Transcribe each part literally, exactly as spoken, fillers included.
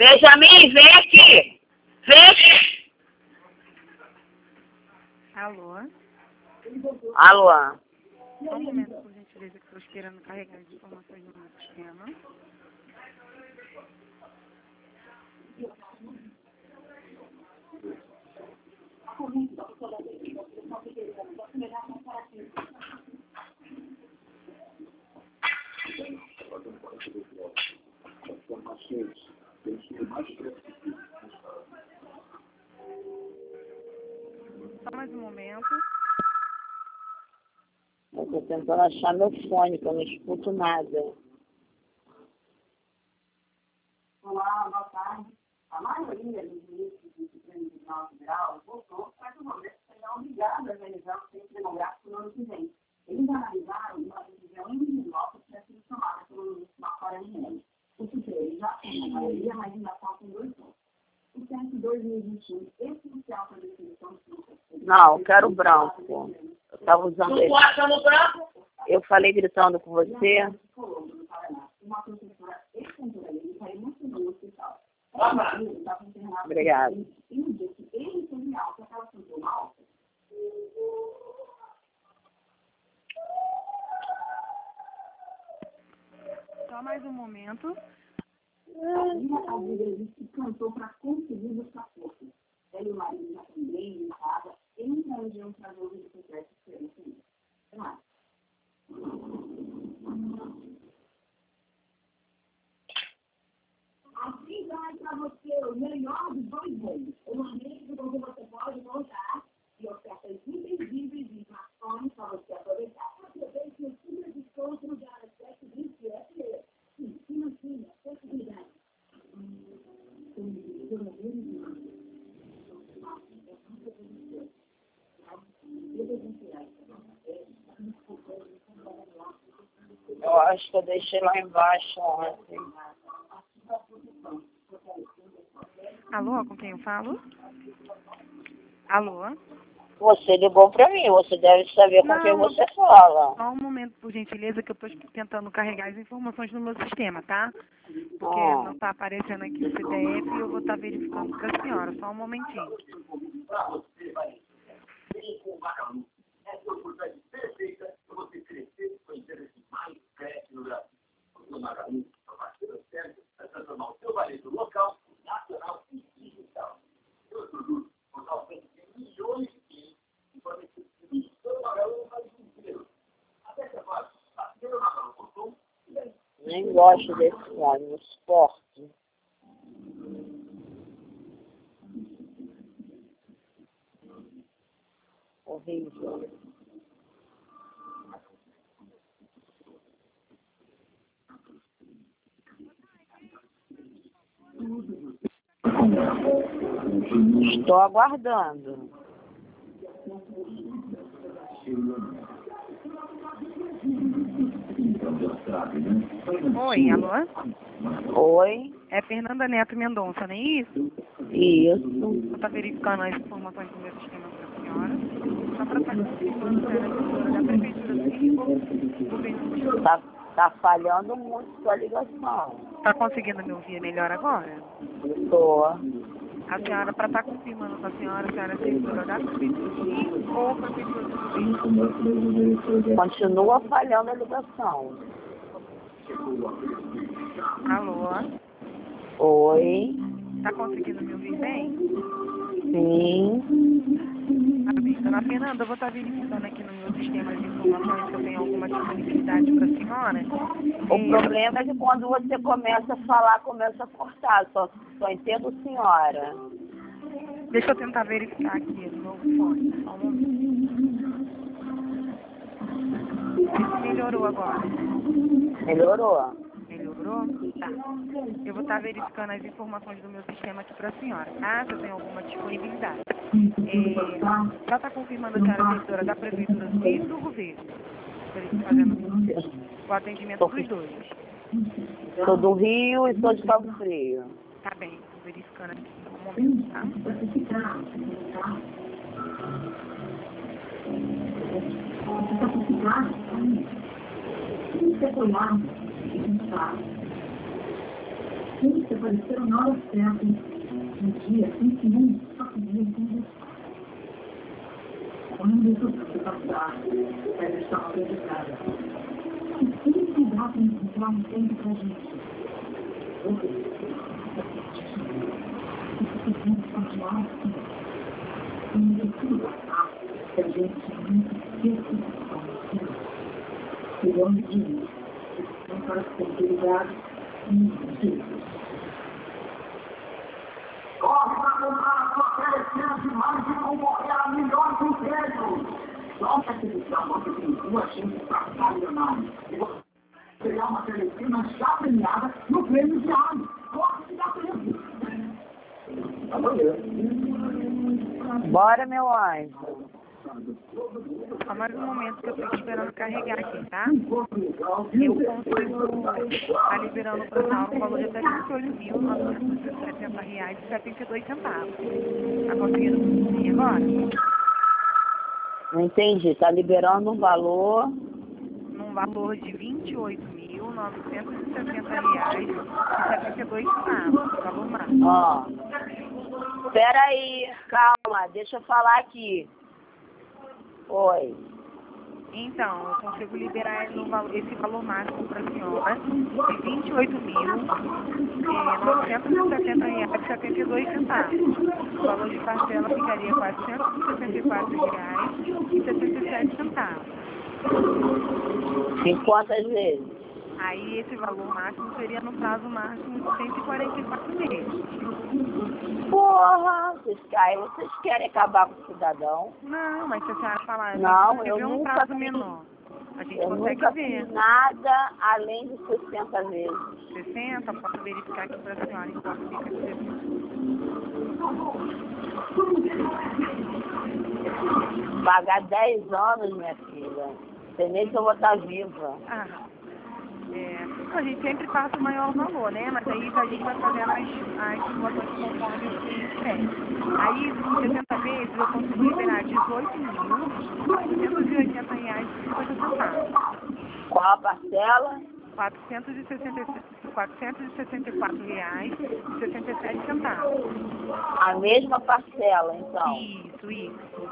Benjamin, vem aqui. Vem aqui. Alô? Alô? Só um momento, por gentileza, que estou esperando carregar as informações no meu sistema. Só mais um momento. Eu tô tentando achar meu fone, que eu não escuto nada. Olá, boa tarde. A maioria dos ministros do Supremo Tribunal Federal votou para que o Congresso seja obrigado a realizar o censo demográfico no ano que vem. Eles analisaram uma decisão individual que tinha sido tomada pelo ministro Marco Aurélio Mello. O Supremo já tem a maioria, mas ainda faltam dois pontos. O censo dois mil e vinte e um, essencial para a definição do censo. Não, eu quero branco. Eu estava usando esse. Eu falei gritando com você. Uma professora ex-contoralista emocionou no hospital. Obrigada. E no dia que ele teve alta, ela sentiu uma alta. Só mais um momento. A minha cadeira se cantou para conseguir buscar força. Ela e o marido já também em casa, eles não iam fazer o vídeo secreto diferente. Mas assim vai para você o melhor dos dois mundos. O momento onde você pode montar e ofertas imperdíveis e ações para você aproveitar. Aproveite o super desconto no Galaxy vinte e sete. Sim, imagina, possibilidade. Eu acho que eu deixei lá embaixo ontem. Alô, com quem eu falo? Alô? Você ligou pra mim, você deve saber com Não. quem você fala. Só um momento, por gentileza, que eu estou tentando carregar as informações no meu sistema, tá? Porque Ah. não está aparecendo aqui o C D F e eu vou estar verificando com a senhora. Só um momentinho. Nem gosto desse fone, não suporto. Horrível. Estou aguardando. Oi, alô? Oi? É Fernanda Neto Mendonça, não é isso? Isso. Vou estar verificando as informações do meu sistema para a senhora. Só para estar confirmando se era a assessora da Prefeitura do Rio ou Governo do Estado. Tá, tá falhando muito sua ligação. Está conseguindo me ouvir melhor agora? Tô. A senhora, para estar confirmando com a senhora, a senhora é assessora da Prefeitura do Rio ou Prefeitura do Governo? Continua falhando a ligação. Alô? Oi? Está conseguindo me ouvir bem? Sim. Tá bem, dona Fernanda, eu vou estar verificando aqui no meu sistema as informações se eu tenho alguma disponibilidade para a senhora. O E... problema é que quando você começa a falar, começa a cortar. Só, só entendo senhora. Deixa eu tentar verificar aqui no novo fone. Só um momento. Vê se melhorou agora. Melhorou? Melhorou? Tá. Eu vou estar verificando as informações do meu sistema aqui para a senhora, tá? Se eu tenho alguma disponibilidade. É, já está confirmando a senhora é assessora da Prefeitura do Rio e do Governo. Estou fazendo o atendimento dos dois. Sou do Rio e sou de Cabo Frio. Tá bem, estou verificando aqui um momento, tá? Aqueles que apareceram na hora certa, no dia em que um só podia entender. Quando isso se passar, ela está acreditada. E sempre dá para encontrar um tempo para a gente. E se quisermos continuar assim, em que tudo passar, a gente nunca esqueça que somos. E longe de mim, não para as possibilidades e os corre para comprar a sua telecena de mais e concorrer a milhões de empregos. Nossa aquisição, você tem duas chances para ficar milionário. E você terá uma telecena já premiada no prêmio diário. Corre que dá tempo. Bora, meu anjo. Só mais um momento que eu estou esperando carregar aqui, tá? Eu consigo estar liberando para a um valor de até vinte e oito mil novecentos e setenta reais e setenta e dois centavos. Tá conseguindo ir agora? Não entendi. Tá liberando um valor... Num valor de vinte e oito mil novecentos e sessenta reais e setenta e dois centavos. Valor máximo. Ó. Espera aí. Calma. Deixa eu falar aqui. Oi. Então, eu consigo liberar no valor, esse valor máximo para a senhora de vinte e oito mil novecentos e setenta reais e setenta e dois centavos. O valor de parcela ficaria quatrocentos e sessenta e quatro reais e sessenta e sete centavos. Em quantas vezes? Aí esse valor máximo seria no prazo máximo de cento e quarenta e quatro meses. Porra! Vocês, aí vocês querem acabar com o cidadão? Não, mas se a senhora falar, Não, se eu tiver um nunca prazo fiz. menor, a gente Eu consegue nunca ver. fiz nada além de sessenta vezes. sessenta, posso verificar aqui para a senhora em quanto fica de sessenta. Pagar dez anos, minha filha. Tem nem que eu vou estar viva. Ah, é, a gente sempre passa o maior valor, né? Mas aí a gente vai fazendo as, as simulações conforme o cliente quer. Aí, em sessenta vezes, eu consigo liberar dezoito mil novecentos e oitenta reais e cinquenta centavos. Qual a parcela? quatrocentos e sessenta e quatro reais e sessenta e sete centavos. A mesma parcela, então. Isso, isso.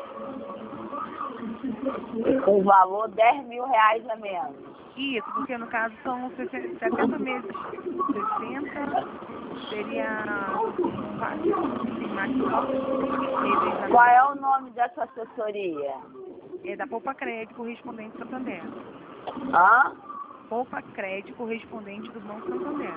Com valor dez mil reais a menos. Isso, porque no caso são setenta meses. sessenta seria mais Qual é o nome dessa assessoria? É da Poupa Crédito Correspondente Santander. Hã? Poupa Crédito Correspondente do Banco Santander.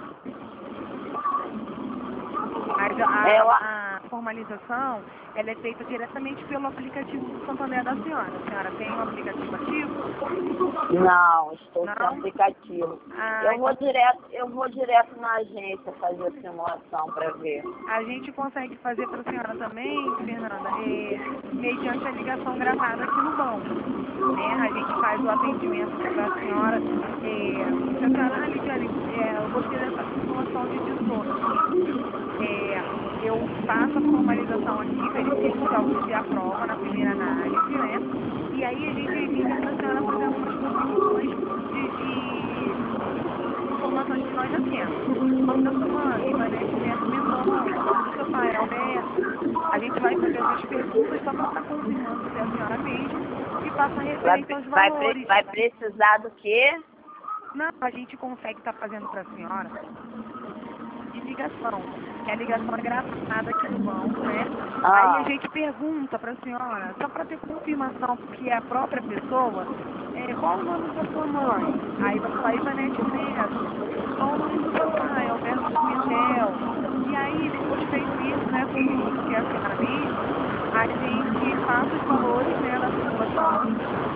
Mas a, Eu... a formalização, ela é feita diretamente pelo aplicativo do Santander da senhora. A senhora tem um aplicativo ativo? Não, estou Não? sem aplicativo. Ah, eu, vou então... direto, eu vou direto na agência fazer a simulação para ver. A gente consegue fazer para a senhora também, Fernanda, é, mediante a ligação gravada aqui no banco. Né? A gente faz o atendimento para a senhora. É, se a senhora, ah, Lidiane, é, eu gostei dessa simulação de dezoito. É, eu faço a formalização aqui, verifico se você aprova na primeira análise, né? E aí a gente envia para a senhora fazer algumas confirmações de, de informações que nós já temos. O nome da sua mãe, Ivanete Neto Mendonça, o nome do seu pai, Alberto. A gente vai fazer as perguntas só para estar confirmando se é a senhora mesmo e passa a referência aos vai, valores. Vai precisar do quê? Não, a gente consegue estar fazendo para a senhora de ligação. Que a ligação é gravada aqui no banco, né? Ah. Aí a gente pergunta para a senhora, só para ter confirmação que é a própria pessoa, é, qual o nome da sua mãe? Aí vai falar Ivanete Neto. Qual o nome do seu pai? Alberto Pimentel. E aí, depois feito isso, né, com que é a senhora mesmo, a gente passa os valores, né, da situação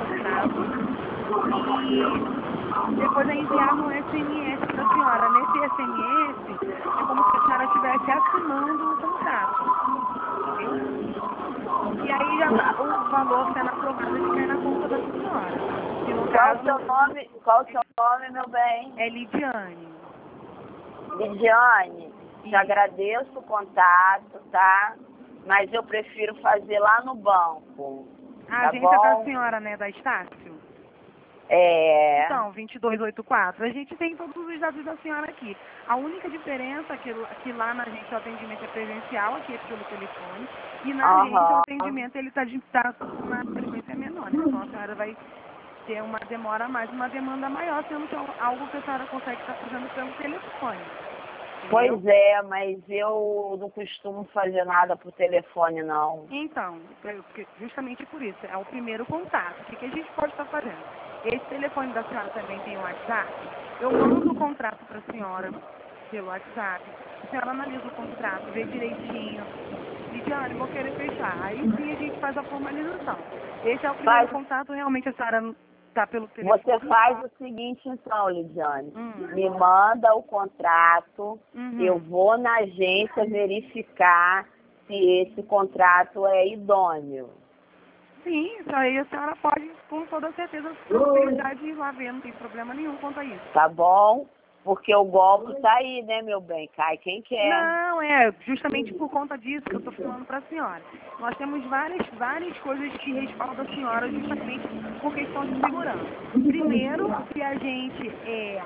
e depois é enviado um S M S para a senhora. Nesse S M S, é como se a senhora estivesse assinando o contrato. Entendeu? E aí já o valor sendo aprovado, ele cai na conta da senhora. E no Qual caso, o seu nome? Qual o seu nome, meu bem? é Lidiane. Lidiane, te agradeço o contato, tá? Mas eu prefiro fazer lá no banco. A tá agência bom? da senhora, né, da Estácio? É. Então, vinte e dois oitenta e quatro. A gente tem todos os dados da senhora aqui. A única diferença é que, que lá na gente o atendimento é presencial, aqui é pelo telefone, e na Aham. gente o atendimento ele está tá na frequência menor, né? Então a senhora vai ter uma demora a mais, uma demanda maior, sendo que é algo que a senhora consegue estar fazendo pelo telefone. Pois é, mas eu não costumo fazer nada por telefone, não. Então, justamente por isso, é o primeiro contato. O que, que a gente pode estar fazendo? Esse telefone da senhora também tem o WhatsApp. Eu mando o contrato para a senhora pelo WhatsApp. A senhora analisa o contrato, vê direitinho. Diz, olha, eu vou querer fechar. Aí sim a gente faz a formalização. Esse é o primeiro Faz... contato, realmente a senhora está pelo telefone. Você faz o seguinte então, Lidiane. Hum. Me manda o contrato, Uhum. eu vou na agência verificar se esse contrato é idôneo. Sim, isso aí a senhora pode, com toda certeza, tranquilidade ir lá ver, não tem problema nenhum quanto a isso. Tá bom? Porque o golpe tá aí, né, meu bem? Cai quem quer. Não, é justamente por conta disso que eu estou falando para a senhora. Nós temos várias, várias coisas que respaldam a senhora justamente por questão de segurança. Primeiro, que a gente é,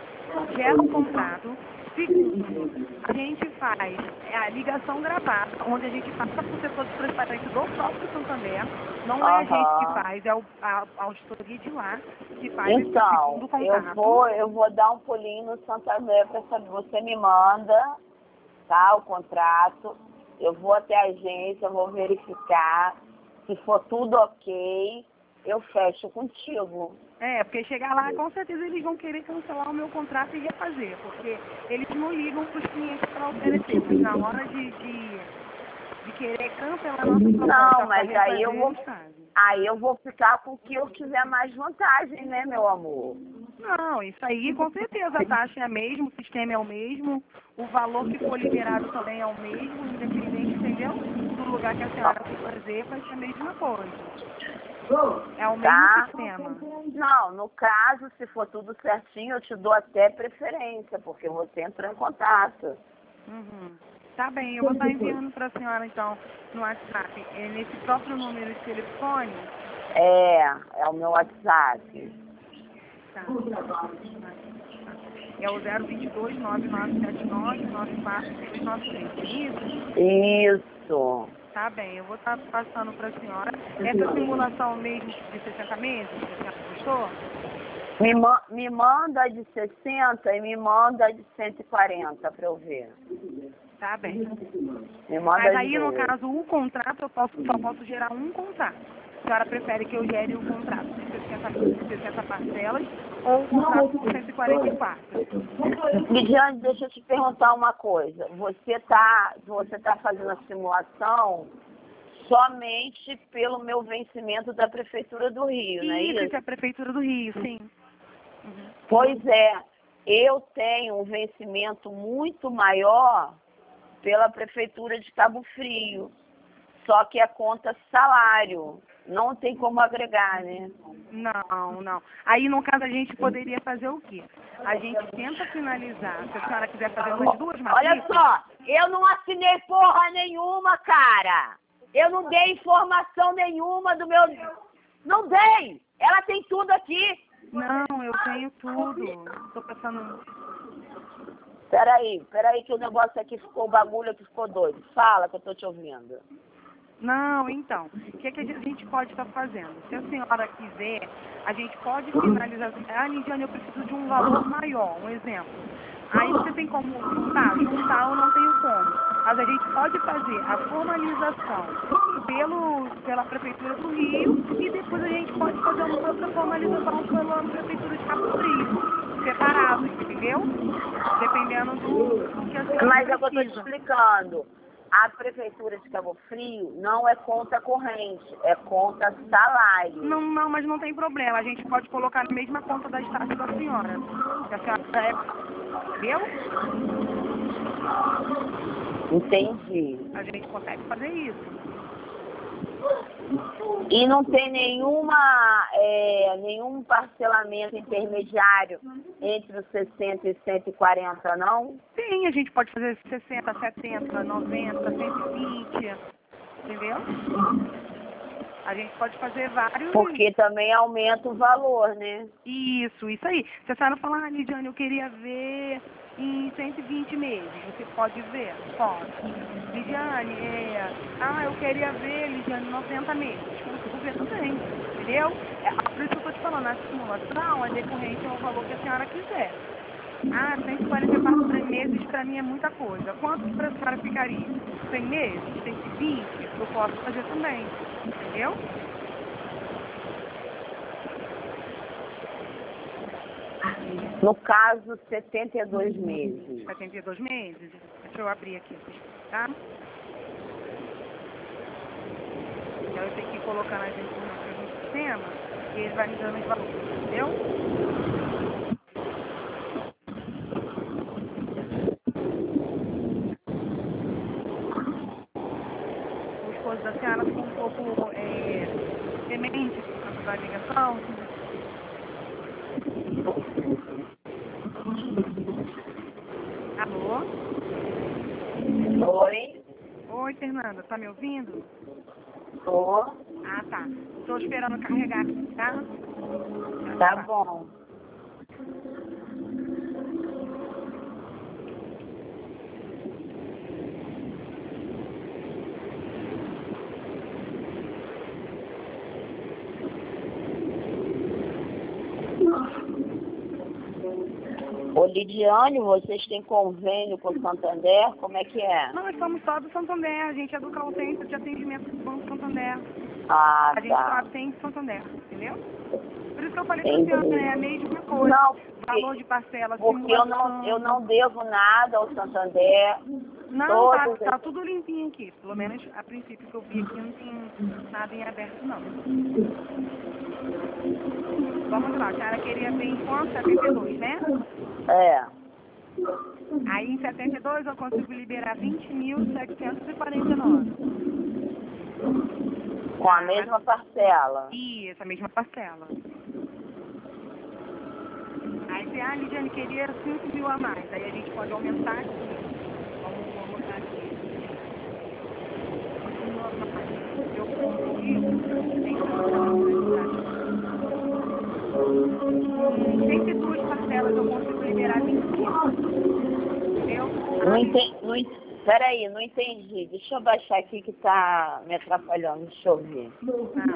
gera um contrato. Segundo, a gente faz a ligação gravada, onde a gente passa para o setor de transparência do próprio Santander. Não é a gente que faz, é o, a, a auditoria de lá que faz então, esse segundo contrato. eu vou, eu vou dar um pulinho no Santander para saber. Você me manda, tá, o contrato. Eu vou até a agência, vou verificar. Se for tudo ok, eu fecho contigo. É, porque chegar lá, com certeza eles vão querer cancelar o meu contrato e refazer, porque eles não ligam para os clientes para oferecer, mas na hora de, de, de querer cancelar a nossa proposta, não, mas aí eu vou, aí eu vou ficar com o que eu tiver mais vantagem, né, meu amor? Não, isso aí com certeza a taxa é a mesma, o sistema é o mesmo, o valor que for liberado também é o mesmo, independente, entendeu? Do lugar que a senhora for fazer, vai ser a mesma coisa. É o mesmo tá? sistema. Não, no caso, se for tudo certinho, eu te dou até preferência, porque você entrou em contato. Uhum. Tá bem, eu vou estar enviando para a senhora, então, no WhatsApp, é nesse próprio número de telefone? É, é o meu WhatsApp. Tá. É o zero dois dois, nove nove sete nove, nove quatro três nove três, isso? Isso. Tá bem, eu vou estar passando para a senhora. Essa simulação mesmo de sessenta meses, que a senhora gostou? Me, ma me manda de sessenta e me manda de cento e quarenta para eu ver. Tá bem. Me manda Mas aí, de... no caso, o contrato, eu posso, só posso gerar um contrato. A senhora prefere que eu gere o contrato de sessenta, sessenta parcelas ou o contrato de cento e quarenta e quatro? Lidiane, deixa eu te perguntar uma coisa. Você tá, você tá fazendo a simulação somente pelo meu vencimento da Prefeitura do Rio, não é Isso, isso? isso é a Prefeitura do Rio, sim. Uhum. Pois é. Eu tenho um vencimento muito maior pela Prefeitura de Cabo Frio. Só que é conta salário. Não tem como agregar, né? Não, não. Aí, no caso, a gente poderia fazer o quê? A gente tenta finalizar. Se a senhora quiser fazer umas duas matrículas... Olha só, eu não assinei porra nenhuma, cara. Eu não dei informação nenhuma do meu... Não dei! Ela tem tudo aqui. Não, eu tenho tudo. Tô pensando... Peraí, peraí que o negócio aqui ficou, o bagulho aqui ficou doido. Fala que eu tô te ouvindo. Não, então, o que, que a gente pode estar fazendo? Se a senhora quiser, a gente pode finalizar. Ah, Lidiane, eu preciso de um valor maior, um exemplo. Aí você tem como juntar? Juntar eu não tenho como. Mas a gente pode fazer a formalização pelo, pela Prefeitura do Rio e depois a gente pode fazer uma outra formalização pela Prefeitura de Cabo Frio. Separado, entendeu? Dependendo do, do que a senhora Mas é o que eu precisa. tô te explicando. A Prefeitura de Cabo Frio não é conta corrente, é conta salário. Não, não, mas não tem problema. A gente pode colocar na mesma conta das taxas da senhora. Que a senhora já é... Entendeu? Entendi. A gente consegue fazer isso. E não tem nenhuma, é, nenhum parcelamento intermediário entre os sessenta e cento e quarenta, não? Sim, a gente pode fazer sessenta, setenta, noventa, cento e vinte. Entendeu? A A gente pode fazer vários... Porque também aumenta o valor, né? Isso, isso aí. Se a senhora falar, ah, Lidiane, eu queria ver em cento e vinte meses, você pode ver? Pode. Lidiane, é... ah, eu queria ver, Lidiane, noventa meses. Consigo ver também, entendeu? É, por isso que eu estou te falando, a simulação é decorrente ao valor que a senhora quiser. Ah, cento e quarenta e quatro meses para mim é muita coisa. Quanto que para a senhora ficaria? cem meses? cento e vinte? Eu posso fazer também, entendeu? No caso, setenta e dois meses. setenta e dois meses? Deixa eu abrir aqui, tá? Então eu tenho que ir colocando as informações no sistema e ele vai me dando os valores, entendeu? O esposo da senhora ficou um pouco é, demente por causa da ligação. Alô? Oi? Oi, Fernanda, tá me ouvindo? Tô. Ah, tá. Estou esperando carregar aqui, tá? Tá bom. Ô, Lidiane, vocês têm convênio com o Santander? Como é que é? Nós somos só do Santander, a gente é do call center de atendimento do Banco Santander. Ah, A gente tá. só atende Santander, entendeu? Por isso que eu falei pra Entendi. senhora, é a mesma coisa. Não, Valor porque, de parcela, porque eu simulação. não, eu não devo nada ao Santander. Não, tá, Todos tá tudo limpinho aqui. Pelo menos a princípio que eu vi aqui não tem nada em aberto, não. Vamos lá, a senhora queria ver em quanto? setenta e dois, né? É. Aí em setenta e dois eu consigo liberar vinte mil setecentos e quarenta e nove. Com a mesma parcela. Isso, a mesma parcela. Aí você, ah, Lidiane, queria cinco mil a mais. Aí a gente pode aumentar aqui. Vamos, vamos botar aqui. cinco mil a mais. Eu consegui. Tem que Em cento e duas parcelas eu consigo liberar vinte mil. Entendeu? Não entendi. Não, ent- peraí, não entendi. Deixa eu baixar aqui que tá me atrapalhando. Deixa eu ver. Ah.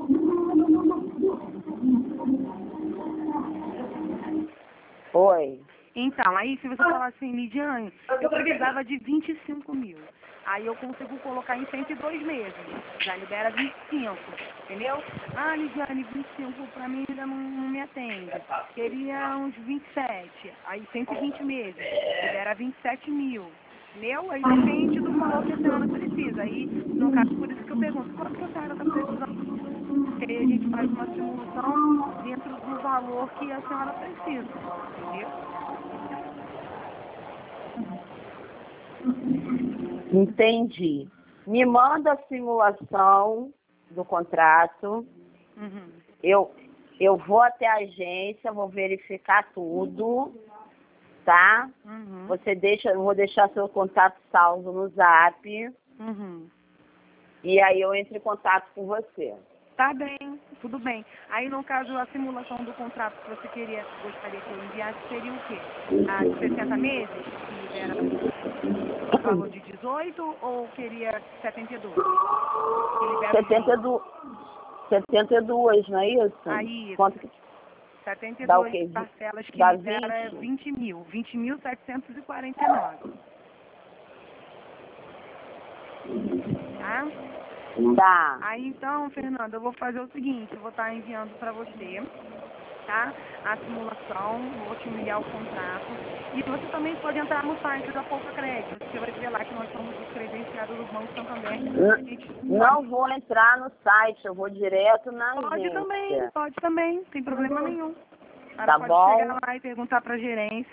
Oi. Então, aí se você falar assim, Lidiane, eu precisava de vinte e cinco mil. Aí eu consigo colocar em cento e dois meses. Já libera vinte e cinco, entendeu? Ah, Lidiane, vinte e cinco pra mim ainda não, não me atende. Queria uns vinte e sete. Aí cento e vinte meses. Libera vinte e sete mil. Entendeu? Aí depende do valor que a senhora precisa. Aí, no caso, por isso que eu pergunto, quanto que a senhora está precisando? Porque aí a gente faz uma simulação dentro do valor que a senhora precisa. Entendeu? Entendi. Me manda a simulação do contrato. Uhum. Eu, eu vou até a agência, vou verificar tudo, tá? Uhum. Você deixa, eu vou deixar seu contato salvo no Zap. Uhum. E aí eu entro em contato com você. Tá bem, tudo bem. Aí, no caso, a simulação do contrato que você queria, gostaria que eu enviasse seria o quê? A de sessenta meses, que era o valor de dezoito, ou queria setenta e dois? Que libera setenta e dois, setenta e dois, não é isso? Aí, Quanto que setenta e dá o dois quê? parcelas que Dá libera vinte? vinte mil. vinte mil setecentos e quarenta e nove. Tá? Tá. Aí então, Fernanda, eu vou fazer o seguinte, eu vou estar enviando para você, tá? A simulação, vou te enviar o contrato. E você também pode entrar no site da Poupa Crédito. Você vai ver lá que nós somos os credenciados do Banco Santander. A gente Não vou entrar no site, eu vou direto na pode agência. também, pode também, sem problema nenhum. A Tá pode bom? chegar lá e perguntar para a gerência.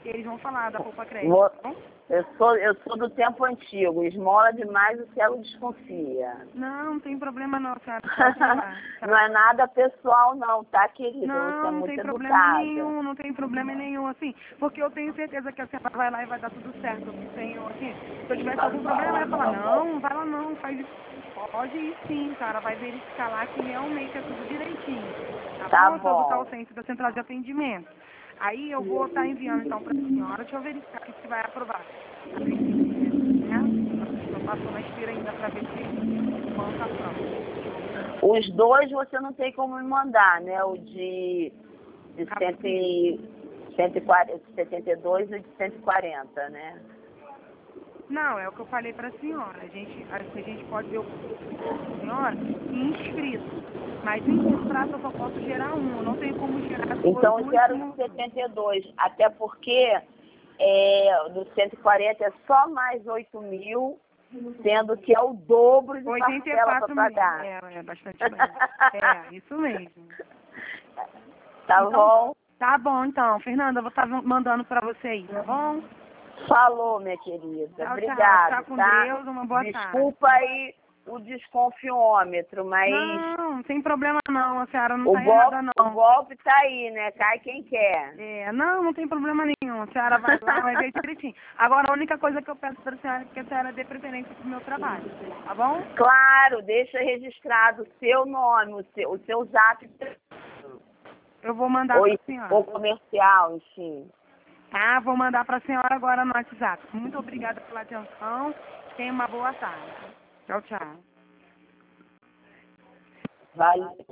e eles vão falar da poupa crédito, Vou- tá bom? Eu sou, eu sou do tempo antigo. Esmola demais, o céu desconfia. Não, não tem problema não, senhora. Pode ir lá. Não é nada pessoal, não, tá, querida? Você é Não, não muito tem problema educada. nenhum, não tem problema nenhum, assim, porque eu tenho certeza que a senhora vai lá e vai dar tudo certo. Eu tenho, assim, se eu tivesse algum problema, eu ia falar, não, vai lá não, faz isso. Pode ir sim, cara, vai verificar lá que realmente é tudo direitinho. Tá, Tá bom? Eu sou do bom. call center da central de atendimento. Aí eu vou estar enviando então para a senhora, deixa eu verificar aqui se vai aprovar. A princípio, né? Eu passo na esteira ainda para ver se quanto aprova. Os dois você não tem como me mandar, né? O de, de cento e, cento e quarenta, setenta e dois e o de cento e quarenta, né? Não, é o que eu falei para a senhora. A gente, a, a gente pode ver o senhora inscrito. Mas em contrato eu só posso gerar um. Eu não tenho como gerar duas. Então eu duas quero como- o setenta e dois, até porque é, do cento e quarenta é só mais oito mil, sendo que é o dobro de oitenta e parcela para quatro mil. pagar. É, é bastante mesmo. É, isso mesmo. Tá Então, bom? tá bom, então. Fernanda, eu vou estar mandando para você aí, tá bom? Falou, minha querida. Tchau, tchau. Obrigada, Fica com tá? Deus. Uma boa tarde. Desculpa aí o desconfiômetro, mas Não, não tem problema não. A senhora não o, tá golpe, errada, o não. golpe tá aí, né? Cai quem quer. É, não, não tem problema nenhum. A senhora vai lá, vai ver direitinho. Agora, a única coisa que eu peço para a senhora é que a senhora dê preferência pro meu trabalho, tá bom? Claro, deixa registrado o seu nome, o seu, o seu zap Eu vou mandar ou, para a senhora. ou comercial, enfim. Tá, vou mandar para a senhora agora no WhatsApp. Muito obrigada pela atenção. Tenha uma boa tarde. Tchau, tchau. Vale.